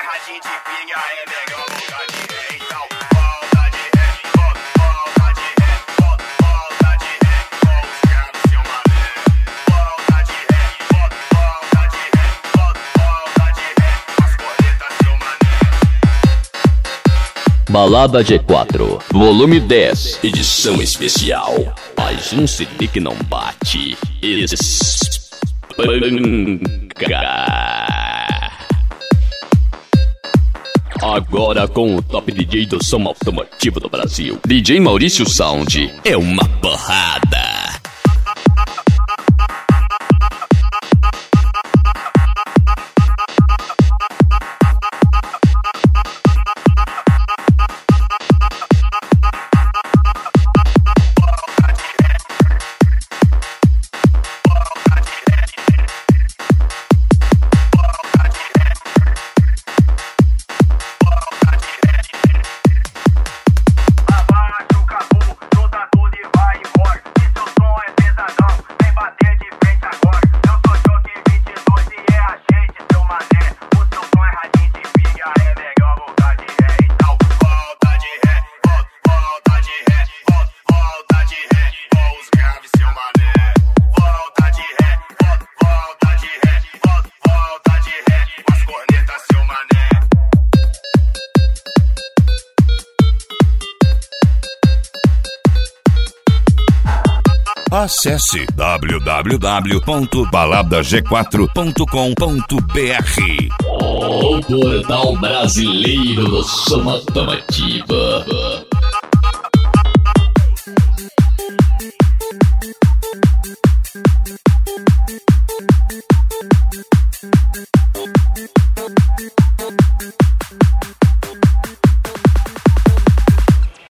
radinho de pilha, é melhor lugar de ré. Então volta de ré, volta de ré, volta de ré, com os graves, seu mané. Volta de ré, volta de ré, volta de ré, as cornetas, seu mané. Balada G4, volume 10, edição especial. Mais um CD que não bate. Agora com o top DJ do som automotivo do Brasil, DJ Maurício Sound, é uma porrada. Acesse www.baladag4.com.br. O portal brasileiro do som automotivo.